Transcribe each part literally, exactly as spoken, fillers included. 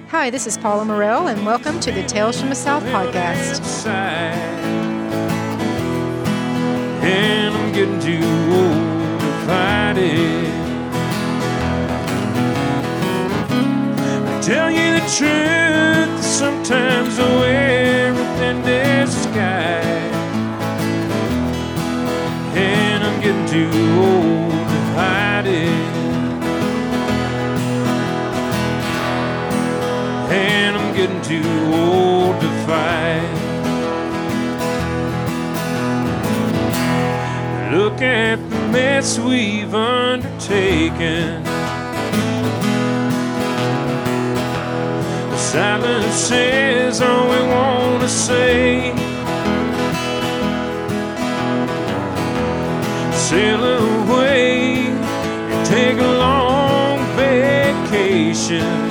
Hi, this is Paula Morell, and welcome to the Tales from the South podcast. And I'm getting too old to fight it. I tell you the truth, sometimes I wear a thin disguise. And I'm getting too old to hide it. And I'm getting too old to fight. Look at the mess we've undertaken. The silence says all we want to say. Sail away and take a long vacation.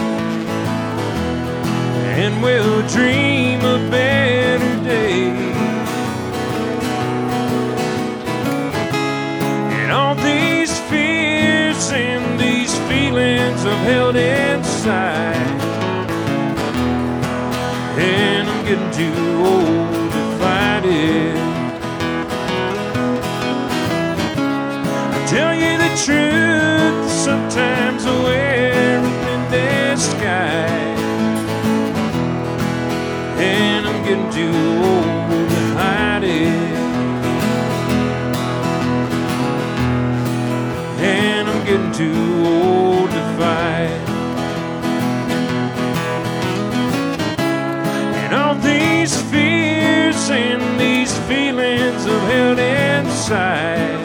And we'll dream a better day. And all these fears and these feelings I've held inside. And I'm getting too old to fight it. I tell you the truth, sometimes I wear a thin disguise. And I'm getting too old to hide it. And I'm getting too old to fight. And all these fears and these feelings I've held inside.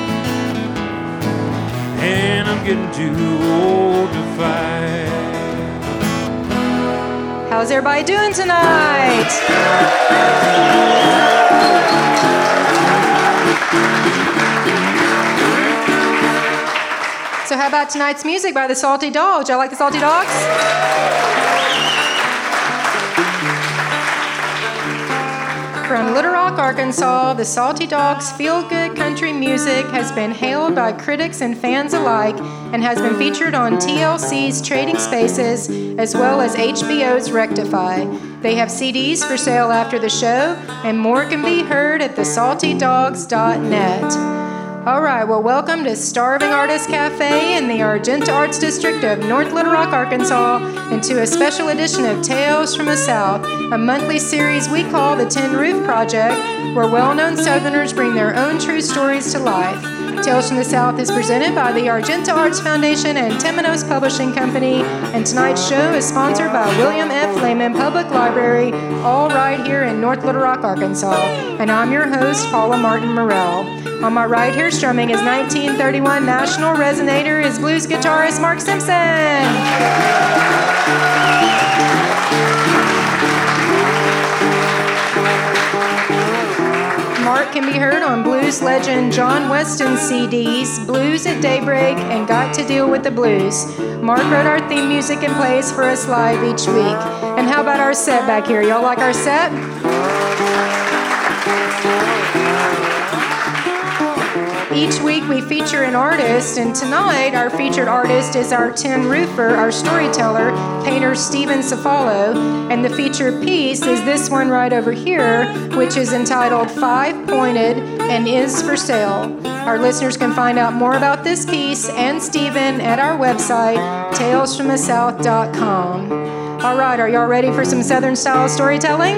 And I'm getting too old to fight. How's everybody doing tonight? So how about tonight's music by the Salty Dogs? Y'all like the Salty Dogs? From Little Rock, Arkansas, the Salty Dogs' feel-good country music has been hailed by critics and fans alike and has been featured on T L C's Trading Spaces as well as H B O's Rectify. They have C Ds for sale after the show, and more can be heard at the salty dogs dot net. All right, well, welcome to Starving Artist Cafe in the Argenta Arts District of North Little Rock, Arkansas, and to a special edition of Tales from the South, a monthly series we call the Tin Roof Project, where well-known Southerners bring their own true stories to life. Tales from the South is presented by the Argenta Arts Foundation and Temenos Publishing Company, and tonight's show is sponsored by William F. Lehman Public Library, all right here in North Little Rock, Arkansas. And I'm your host, Paula Martin Morell. On my right here, strumming his nineteen thirty-one National Resonator, is blues guitarist Mark Simpson. Mark can be heard on blues legend John Weston's C Ds, Blues at Daybreak and Got to Deal with the Blues. Mark wrote our theme music and plays for us live each week. And how about our set back here? Y'all like our set? Each week we feature an artist, and tonight our featured artist is our tin roofer, our storyteller, painter Stephen Cefalo, and the featured piece is this one right over here, which is entitled Five Pointed and is for sale. Our listeners can find out more about this piece and Stephen at our website, tales from the south dot com. All right, are y'all ready for some Southern-style storytelling?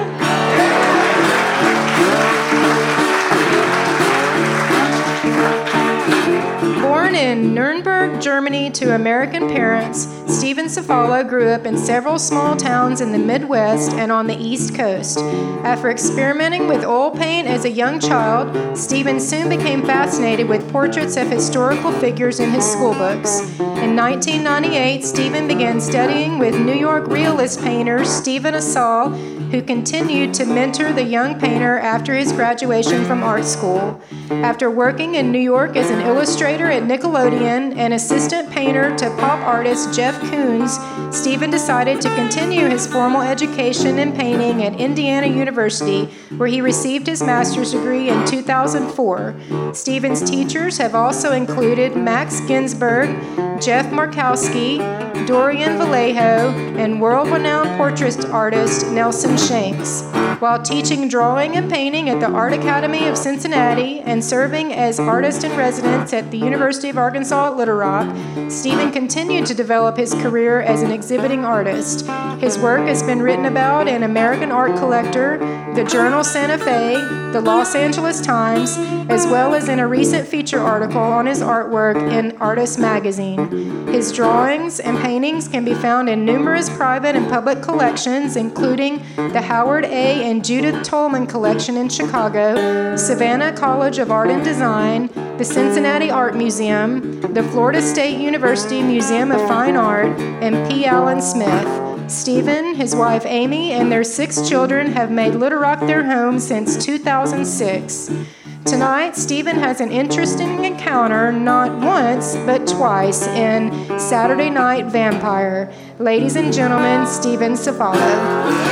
Born in Nuremberg, Germany to American parents, Stephen Cefalo grew up in several small towns in the Midwest and on the East Coast. After experimenting with oil paint as a young child, Stephen soon became fascinated with portraits of historical figures in his school books. In nineteen ninety-eight, Stephen began studying with New York realist painter Stephen Asal, who continued to mentor the young painter after his graduation from art school. After working in New York as an illustrator at Nicholas Nickelodeon and assistant painter to pop artist Jeff Koons, Stephen decided to continue his formal education in painting at Indiana University, where he received his master's degree in two thousand four. Stephen's teachers have also included Max Ginsberg, Jeff Markowski, Dorian Vallejo, and world-renowned portrait artist Nelson Shanks. While teaching drawing and painting at the Art Academy of Cincinnati and serving as artist in residence at the University of Arkansas at Little Rock, Stephen continued to develop his career as an exhibiting artist. His work has been written about in American Art Collector, the Journal Santa Fe, the Los Angeles Times, as well as in a recent feature article on his artwork in Artist Magazine. His drawings and paintings can be found in numerous private and public collections, including the Howard A. and Judith Tolman Collection in Chicago, Savannah College of Art and Design, the Cincinnati Art Museum, the Florida State University Museum of Fine Art, and P. Allen Smith. Stephen, his wife Amy, and their six children have made Little Rock their home since two thousand six. Tonight, Stephen has an interesting encounter not once, but twice in Saturday Night Vampire. Ladies and gentlemen, Stephen Cefalo.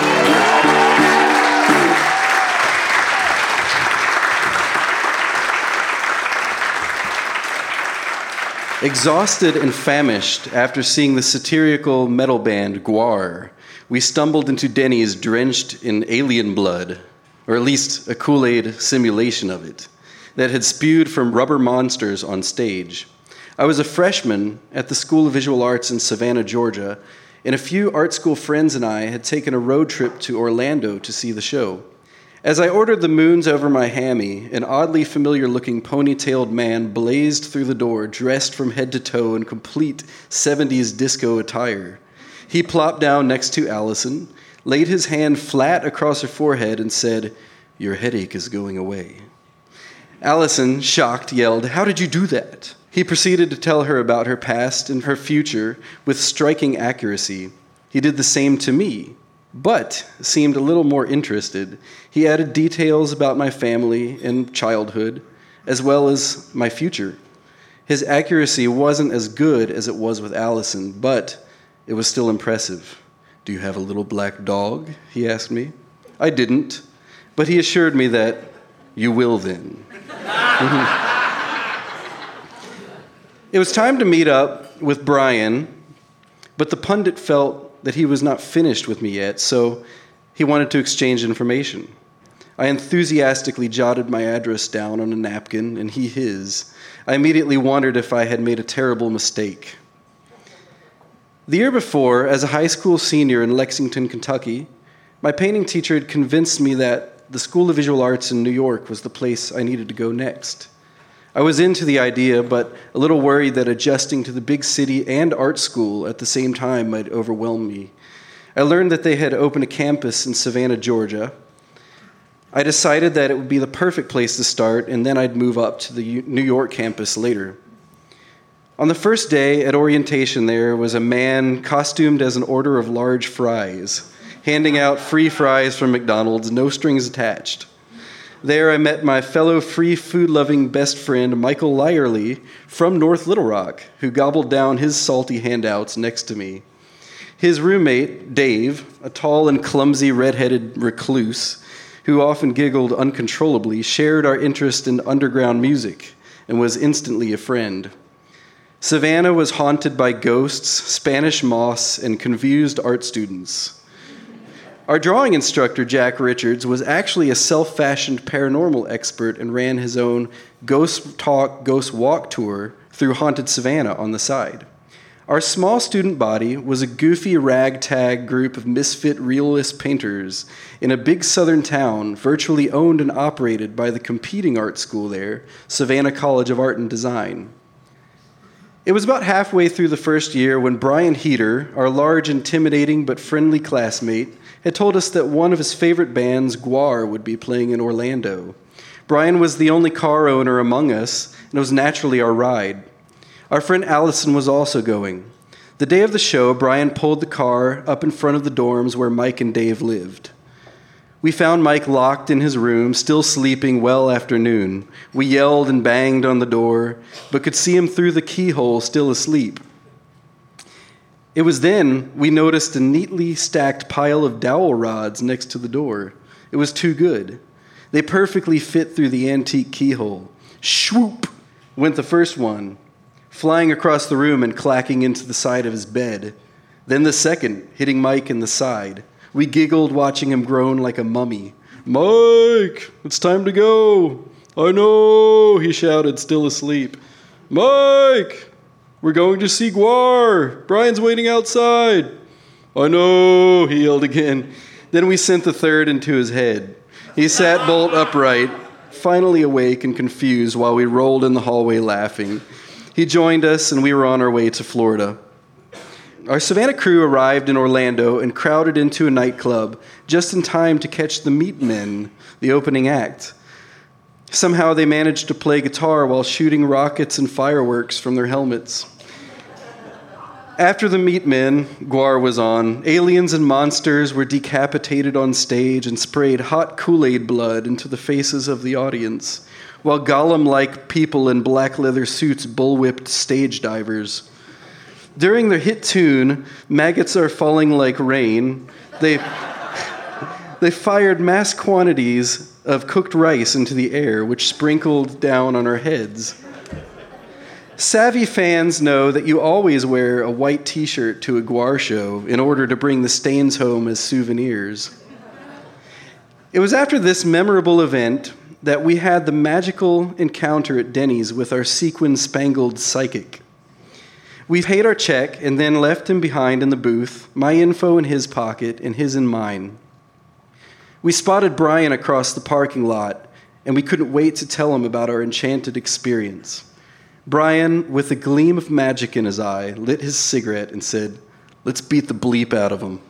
Exhausted and famished after seeing the satirical metal band Gwar, we stumbled into Denny's drenched in alien blood, or at least a Kool-Aid simulation of it, that had spewed from rubber monsters on stage. I was a freshman at the School of Visual Arts in Savannah, Georgia, and a few art school friends and I had taken a road trip to Orlando to see the show. As I ordered the moons over my hammy, an oddly familiar-looking ponytailed man blazed through the door, dressed from head to toe in complete seventies disco attire. He plopped down next to Allison, laid his hand flat across her forehead, and said, "Your headache is going away." Allison, shocked, yelled, "How did you do that?" He proceeded to tell her about her past and her future with striking accuracy. He did the same to me, but seemed a little more interested. He added details about my family and childhood, as well as my future. His accuracy wasn't as good as it was with Allison, but it was still impressive. "Do you have a little black dog?" he asked me. I didn't, but he assured me that, "You will then." It was time to meet up with Brian, but the pundit felt that he was not finished with me yet, so he wanted to exchange information. I enthusiastically jotted my address down on a napkin, and he his. I immediately wondered if I had made a terrible mistake. The year before, as a high school senior in Lexington, Kentucky, my painting teacher had convinced me that the School of Visual Arts in New York was the place I needed to go next. I was into the idea, but a little worried that adjusting to the big city and art school at the same time might overwhelm me. I learned that they had opened a campus in Savannah, Georgia. I decided that it would be the perfect place to start, and then I'd move up to the New York campus later. On the first day at orientation, there was a man costumed as an order of large fries, handing out free fries from McDonald's, no strings attached. There I met my fellow free food-loving best friend, Michael Lyerly, from North Little Rock, who gobbled down his salty handouts next to me. His roommate, Dave, a tall and clumsy red-headed recluse, who often giggled uncontrollably, shared our interest in underground music and was instantly a friend. Savannah was haunted by ghosts, Spanish moss, and confused art students. Our drawing instructor, Jack Richards, was actually a self-fashioned paranormal expert and ran his own Ghost Talk, Ghost Walk tour through haunted Savannah on the side. Our small student body was a goofy ragtag group of misfit realist painters in a big southern town virtually owned and operated by the competing art school there, Savannah College of Art and Design. It was about halfway through the first year when Brian Heater, our large, intimidating, but friendly classmate, had told us that one of his favorite bands, Gwar, would be playing in Orlando. Brian was the only car owner among us, and it was naturally our ride. Our friend Allison was also going. The day of the show, Brian pulled the car up in front of the dorms where Mike and Dave lived. We found Mike locked in his room, still sleeping well after noon. We yelled and banged on the door, but could see him through the keyhole still asleep. It was then we noticed a neatly stacked pile of dowel rods next to the door. It was too good. They perfectly fit through the antique keyhole. Swoop went the first one, flying across the room and clacking into the side of his bed. Then the second, hitting Mike in the side. We giggled, watching him groan like a mummy. "Mike, it's time to go." "I know," he shouted, still asleep. "Mike, we're going to see Gwar. Brian's waiting outside." "I know," he yelled again. Then we sent the third into his head. He sat bolt upright, finally awake and confused while we rolled in the hallway laughing. He joined us, and we were on our way to Florida. Our Savannah crew arrived in Orlando and crowded into a nightclub just in time to catch the Meatmen, the opening act. Somehow they managed to play guitar while shooting rockets and fireworks from their helmets. After the Meatmen, Gwar was on. Aliens and monsters were decapitated on stage and sprayed hot Kool-Aid blood into the faces of the audience, while Gollum-like people in black leather suits bullwhipped stage divers. During their hit tune, "Maggots Are Falling Like Rain," they, they fired mass quantities of cooked rice into the air, which sprinkled down on our heads. Savvy fans know that you always wear a white t-shirt to a Gwar show in order to bring the stains home as souvenirs. It was after this memorable event that we had the magical encounter at Denny's with our sequin-spangled psychic. We paid our check and then left him behind in the booth, my info in his pocket and his in mine. We spotted Brian across the parking lot, and we couldn't wait to tell him about our enchanted experience. Brian, with a gleam of magic in his eye, lit his cigarette and said, "Let's beat the bleep out of him."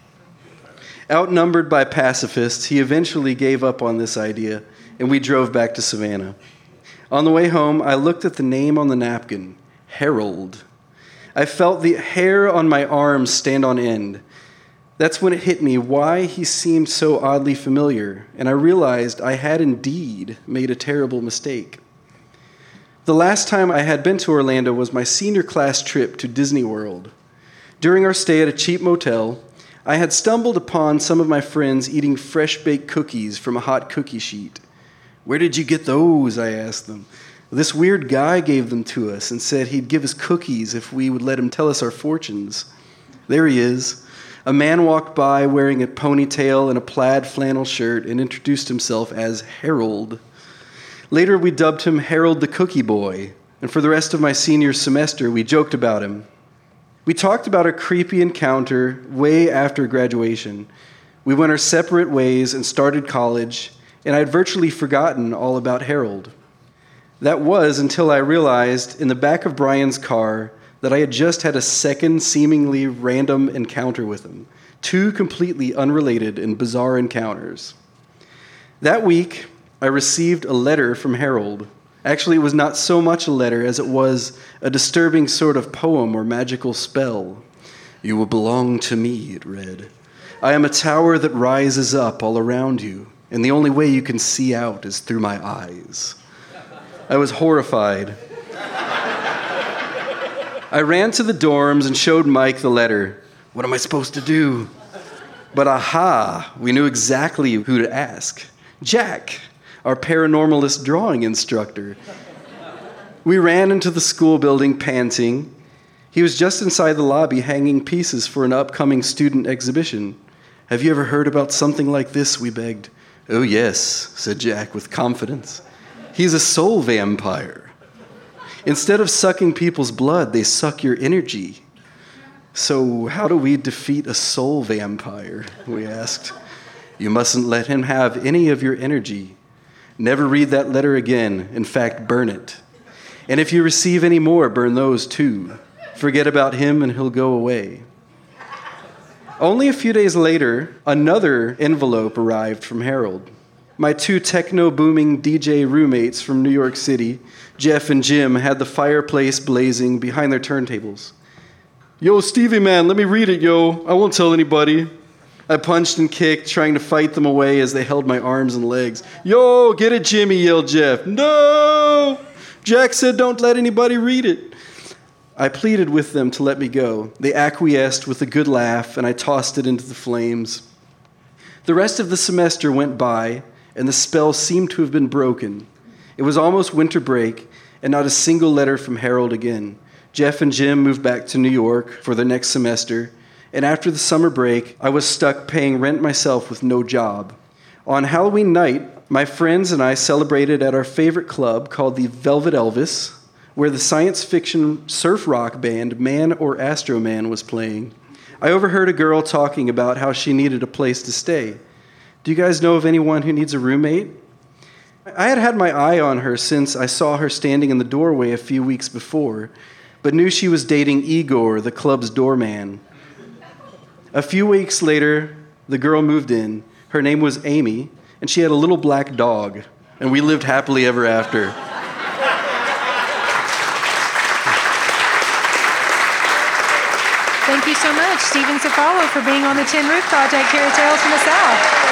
Outnumbered by pacifists, he eventually gave up on this idea, and we drove back to Savannah. On the way home, I looked at the name on the napkin, Harold. I felt the hair on my arms stand on end. That's when it hit me why he seemed so oddly familiar, and I realized I had indeed made a terrible mistake. The last time I had been to Orlando was my senior class trip to Disney World. During our stay at a cheap motel, I had stumbled upon some of my friends eating fresh-baked cookies from a hot cookie sheet. "Where did you get those?" I asked them. "This weird guy gave them to us and said he'd give us cookies if we would let him tell us our fortunes." There he is. A man walked by wearing a ponytail and a plaid flannel shirt and introduced himself as Harold. Later, we dubbed him Harold the Cookie Boy, and for the rest of my senior semester, we joked about him. We talked about our creepy encounter way after graduation. We went our separate ways and started college, and I had virtually forgotten all about Harold. That was until I realized in the back of Brian's car that I had just had a second seemingly random encounter with him, two completely unrelated and bizarre encounters. That week, I received a letter from Harold. Actually, it was not so much a letter as it was a disturbing sort of poem or magical spell. "You will belong to me," it read. "I am a tower that rises up all around you, and the only way you can see out is through my eyes." I was horrified. I ran to the dorms and showed Mike the letter. What am I supposed to do? But aha, we knew exactly who to ask. Jack, our paranormalist drawing instructor. We ran into the school building panting. He was just inside the lobby hanging pieces for an upcoming student exhibition. "Have you ever heard about something like this?" we begged. "Oh yes," said Jack with confidence. "He's a soul vampire. Instead of sucking people's blood, they suck your energy." "So how do we defeat a soul vampire?" we asked. "You mustn't let him have any of your energy. Never read that letter again. In fact, burn it. And if you receive any more, burn those too. Forget about him and he'll go away." Only a few days later, another envelope arrived from Harold. My two techno-booming D J roommates from New York City, Jeff and Jim, had the fireplace blazing behind their turntables. "Yo, Stevie, man, let me read it, yo. I won't tell anybody." I punched and kicked, trying to fight them away as they held my arms and legs. Yo, get it, Jimmy, yelled Jeff. No! Jack said don't let anybody read it. I pleaded with them to let me go. They acquiesced with a good laugh, and I tossed it into the flames. The rest of the semester went by, and the spell seemed to have been broken. It was almost winter break, and not a single letter from Harold again. Jeff and Jim moved back to New York for the next semester, and after the summer break, I was stuck paying rent myself with no job. On Halloween night, my friends and I celebrated at our favorite club called the Velvet Elvis, where the science fiction surf rock band Man or Astro Man was playing. I overheard a girl talking about how she needed a place to stay. Do you guys know of anyone who needs a roommate? I had had my eye on her since I saw her standing in the doorway a few weeks before, but knew she was dating Igor, the club's doorman. A few weeks later, the girl moved in. Her name was Amy, and she had a little black dog, and we lived happily ever after. Thank you so much, Stephen Cefalo, for being on the Tin Roof Project here at Tales from the South.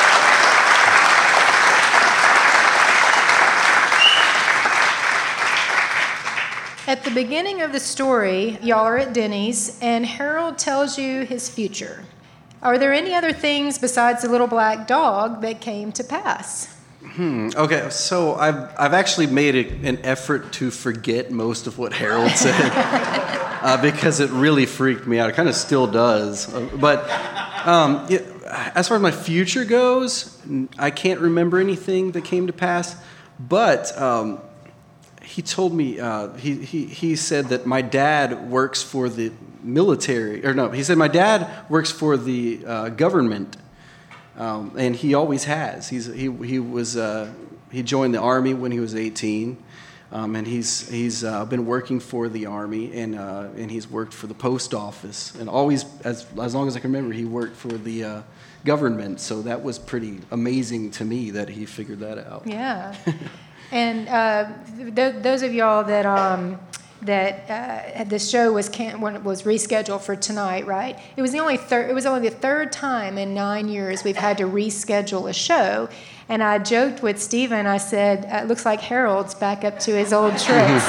At the beginning of the story, y'all are at Denny's, and Harold tells you his future. Are there any other things besides the little black dog that came to pass? Hmm. Okay, so I've I've actually made a, an effort to forget most of what Harold said uh, because it really freaked me out. It kind of still does. Uh, but um, it, as far as my future goes, I can't remember anything that came to pass. But um, he told me uh, he he he said that my dad works for the military, or no, he said my dad works for the uh, government. Um, and he always has. He's he he was uh, he joined the Army when he was eighteen, um, and he's he's uh, been working for the Army, and uh, and he's worked for the post office, and always as as long as I can remember, he worked for the uh, government. So that was pretty amazing to me that he figured that out. Yeah, and uh, th- those of y'all that. Um, that uh, the show was can- when it was rescheduled for tonight, right? It was the only third. It was only the third time in nine years we've had to reschedule a show. And I joked with Stephen. I said, "It looks like Harold's back up to his old tricks."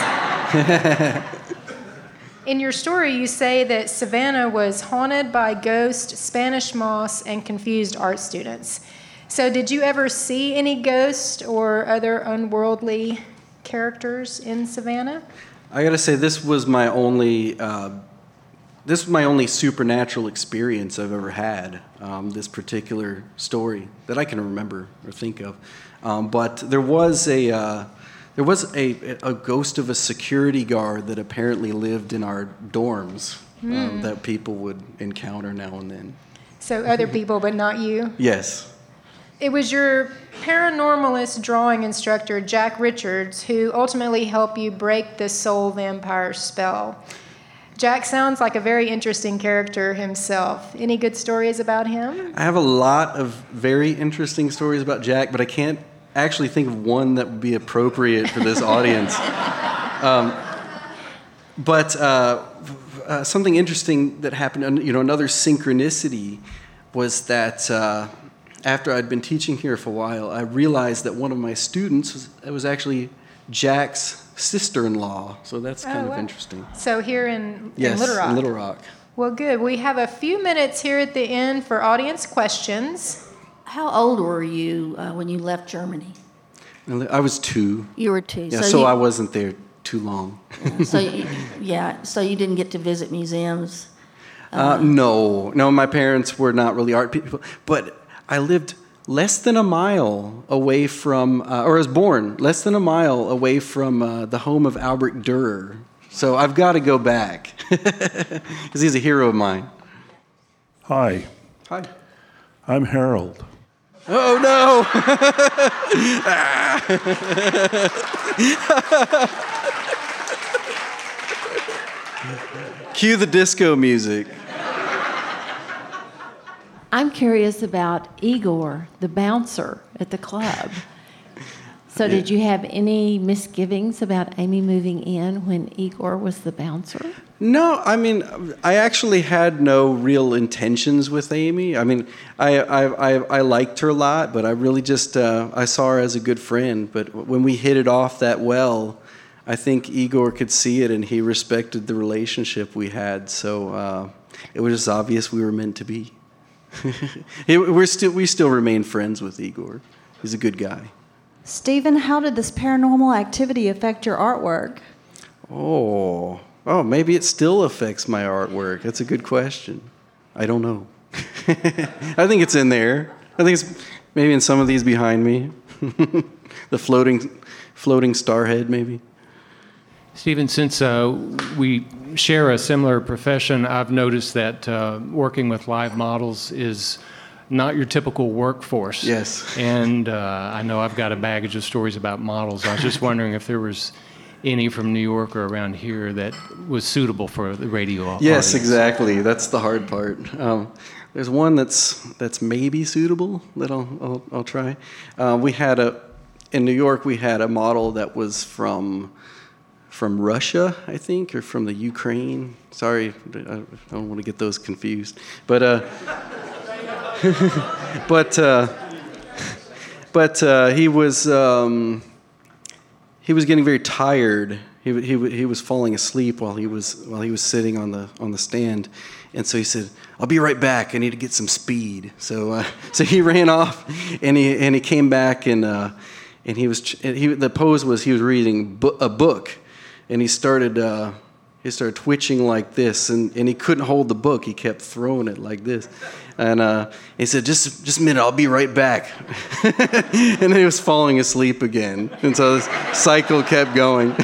In your story, you say that Savannah was haunted by ghosts, Spanish moss, and confused art students. So, did you ever see any ghosts or other unworldly characters in Savannah? I gotta say, this was my only uh, this was my only supernatural experience I've ever had. Um, this particular story that I can remember or think of, um, but there was a uh, there was a a ghost of a security guard that apparently lived in our dorms mm. um, that people would encounter now and then. So other people, but not you? Yes. It was your paranormalist drawing instructor, Jack Richards, who ultimately helped you break the soul vampire spell. Jack sounds like a very interesting character himself. Any good stories about him? I have a lot of very interesting stories about Jack, but I can't actually think of one that would be appropriate for this audience. Um, but uh, uh, something interesting that happened, you know, another synchronicity was that... Uh, After I'd been teaching here for a while, I realized that one of my students was, was actually Jack's sister-in-law. So that's kind oh, wow. of interesting. So here in, yes, in Little Rock? in Little Rock. Well, good. We have a few minutes here at the end for audience questions. How old were you uh, when you left Germany? I was two. You were two. Yeah, so, so you, I wasn't there too long. so you, yeah, so you didn't get to visit museums? Uh, uh, no. No, my parents were not really art people. But... I lived less than a mile away from, uh, or I was born less than a mile away from uh, the home of Albert Dürer. So I've got to go back because he's a hero of mine. Hi. Hi. I'm Harold. Oh, no. Cue the disco music. I'm curious about Igor, the bouncer at the club. So yeah. Did you have any misgivings about Amy moving in when Igor was the bouncer? No, I mean, I actually had no real intentions with Amy. I mean, I I, I, I liked her a lot, but I really just, uh, I saw her as a good friend. But when we hit it off that well, I think Igor could see it, and he respected the relationship we had. So uh, it was just obvious we were meant to be. we're still, we still remain friends with Igor. He's a good guy. Stephen, how did this paranormal activity affect your artwork? Oh... Oh, maybe it still affects my artwork. That's a good question. I don't know. I think it's in there. I think it's maybe in some of these behind me. The floating floating star head, maybe. Stephen, since uh, we share a similar profession, I've noticed that uh, working with live models is not your typical workforce. Yes. And uh, I know I've got a baggage of stories about models. I was just wondering if there was any from New York or around here that was suitable for the radio Yes, audience. exactly. That's the hard part. Um, there's one that's that's maybe suitable that I'll I'll, I'll try. Uh, we had a in New York. We had a model that was from from Russia, I think, or from the Ukraine. Sorry, I don't want to get those confused. But uh, but uh, but uh, he was. Um, He was getting very tired. He he he was falling asleep while he was while he was sitting on the on the stand, and so he said, "I'll be right back. I need to get some speed." So uh, so he ran off, and he and he came back, and uh, and he was he the pose was he was reading a book, and he started uh, he started twitching like this, and, and he couldn't hold the book. He kept throwing it like this. And uh, he said, just just a minute, I'll be right back. And then he was falling asleep again. And so this cycle kept going.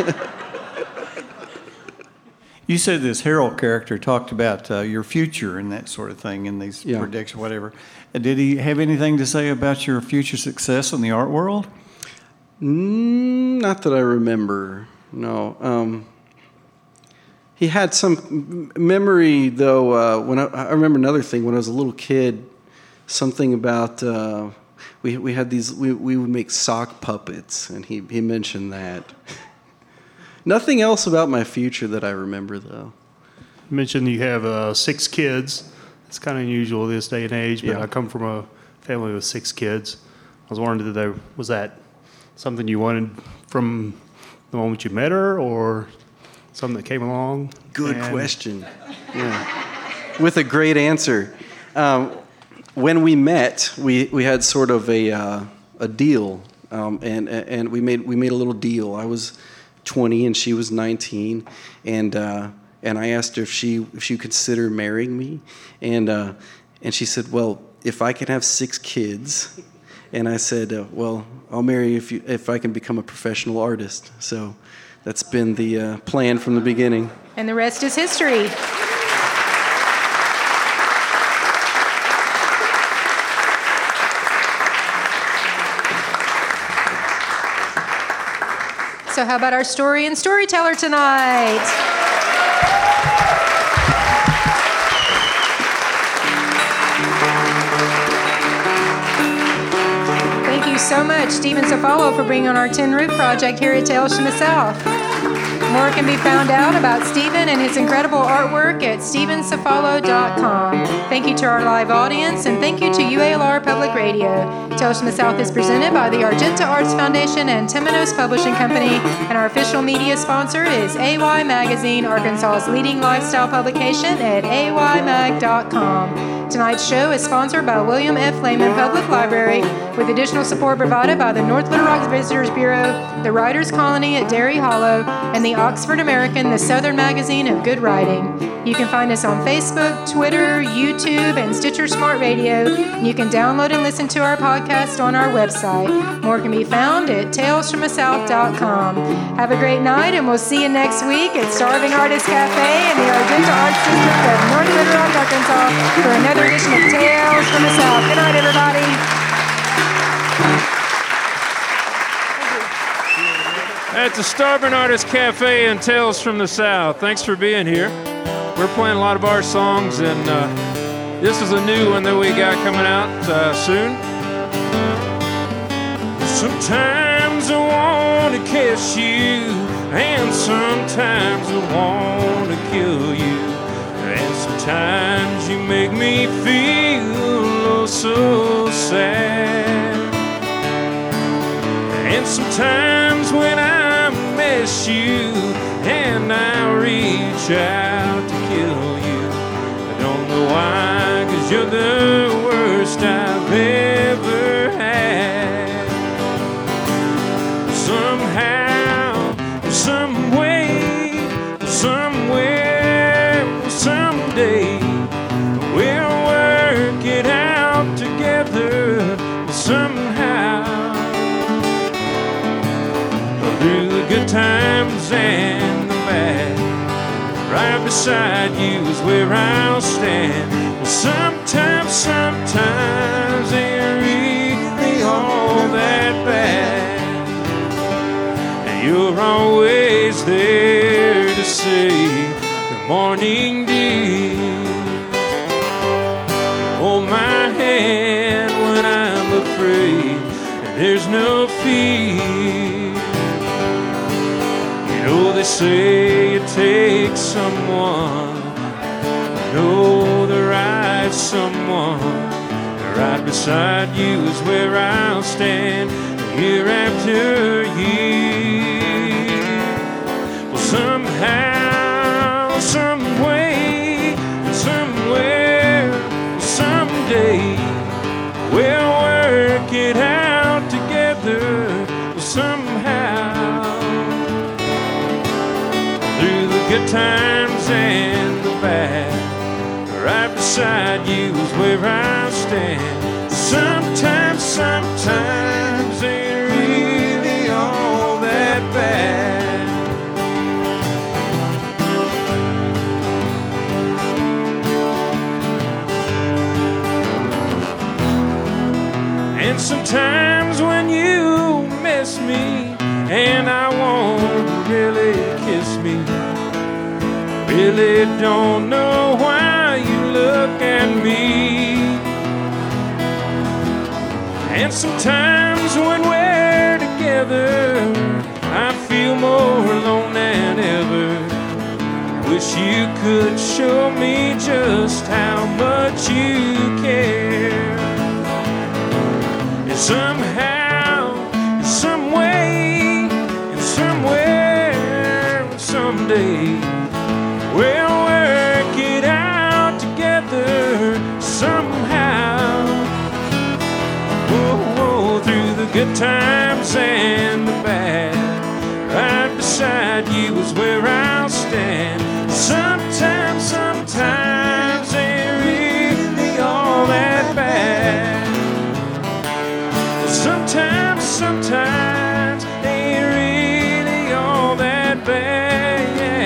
You said this Harold character talked about uh, your future and that sort of thing in these Yeah. predictions, whatever. Did he have anything to say about your future success in the art world? Mm, not that I remember, no. Um, He had some memory, though. Uh, when I, I remember another thing when I was a little kid, something about uh, we we had these we, we would make sock puppets, and he he mentioned that. Nothing else about my future that I remember, though. You mentioned you have uh, six kids. It's kind of unusual this day and age, but Yeah. I come from a family with six kids. I was wondering, did they, was that something you wanted from the moment you met her, or something that came along? Good and question. Yeah. With a great answer. Um, when we met, we, we had sort of a uh, a deal, um, and and we made we made a little deal. I was twenty and she was nineteen, and uh, and I asked her if she if she would consider marrying me, and uh, and she said, well, if I can have six kids, and I said, uh, well, I'll marry you if you if I can become a professional artist. So. That's been the uh, plan from the beginning. And the rest is history. So how about our story and storyteller tonight? Thank you so much, Stephen Cefalo, for bringing on our Tin Roof project here at Tales from the South. More can be found out about Stephen and his incredible artwork at stephen cefalo dot com. Thank you to our live audience, and thank you to U A L R Public Radio. Tales from the South is presented by the Argenta Arts Foundation and Temenos Publishing Company, and our official media sponsor is A Y Magazine, Arkansas's leading lifestyle publication at a y mag dot com. Tonight's show is sponsored by William F. Lehman Public Library, with additional support provided by the North Little Rock Visitors Bureau, the Writers' Colony at Derry Hollow, and the Oxford American, the Southern Magazine of Good Writing. You can find us on Facebook, Twitter, YouTube, and Stitcher Smart Radio. And you can download and listen to our podcast on our website. More can be found at tales from the south dot com. Have a great night, and we'll see you next week at Starving Artist Cafe in the Argenta Arts District of North Little Rock, Arkansas, for another edition of Tales from the South. Good night, everybody. At the Starving Artist Cafe and Tales from the South. Thanks for being here. We're playing a lot of our songs, and uh, this is a new one that we got coming out uh, soon. Sometimes I want to kiss you and sometimes I want to kill you, and sometimes you make me feel oh so sad. And sometimes when I miss you and I reach out to kill you, I don't know why, 'cause you're the worst I've ever had. Somehow, some way, somewhere, someday, we'll work it out together somehow. Through the good times and the bad, right beside you is where I'll stand. Sometimes, sometimes ain't really all that bad, and you're always there to say good morning, dear. Hold my hand when I'm afraid, and there's no fear. You know they say it takes someone, know the right someone. Right beside you is where I'll stand year after year. Well, somehow, some way, somewhere, someday, we'll work it out together somehow. Through the good times and the bad, right beside you is where I stand. Sometimes, sometimes ain't really all that bad. And sometimes when you miss me and I won't really kiss me, really don't know why you look at me. And sometimes when we're together, I feel more alone than ever. Wish you could show me just how much you care. And somehow, in some way, in somewhere, someday, we'll work it out together somehow. Oh, oh, through the good times and the bad, right beside you is where I'll stand. Sometimes, sometimes ain't really all that bad. Sometimes, sometimes ain't really all that bad.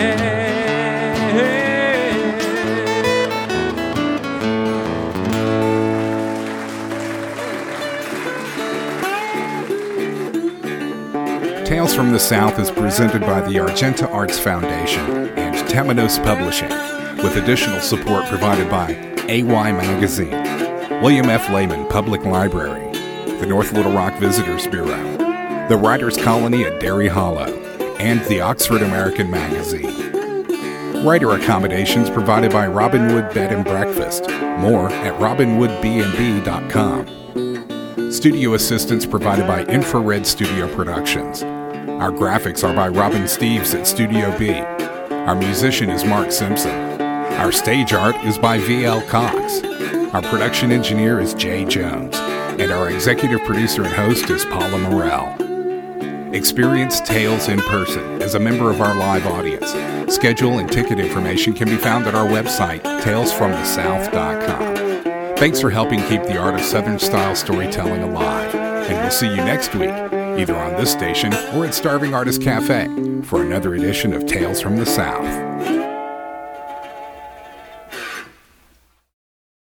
Tales from the South is presented by the Argenta Arts Foundation and Tamanos Publishing, with additional support provided by A Y Magazine, William F. Lehman Public Library, the North Little Rock Visitors Bureau, the Writers' Colony at Derry Hollow, and the Oxford American Magazine. Writer accommodations provided by Robinwood Bed and Breakfast. More at robinwood b and b dot com. Studio assistance provided by Infrared Studio Productions. Our graphics are by Robin Steves at Studio B. Our musician is Mark Simpson. Our stage art is by V L Cox. Our production engineer is Jay Jones. And our executive producer and host is Paula Morell. Experience Tales in person as a member of our live audience. Schedule and ticket information can be found at our website, tales from the south dot com. Thanks for helping keep the art of Southern-style storytelling alive. And we'll see you next week, either on this station or at Starving Artist Cafe, for another edition of Tales from the South.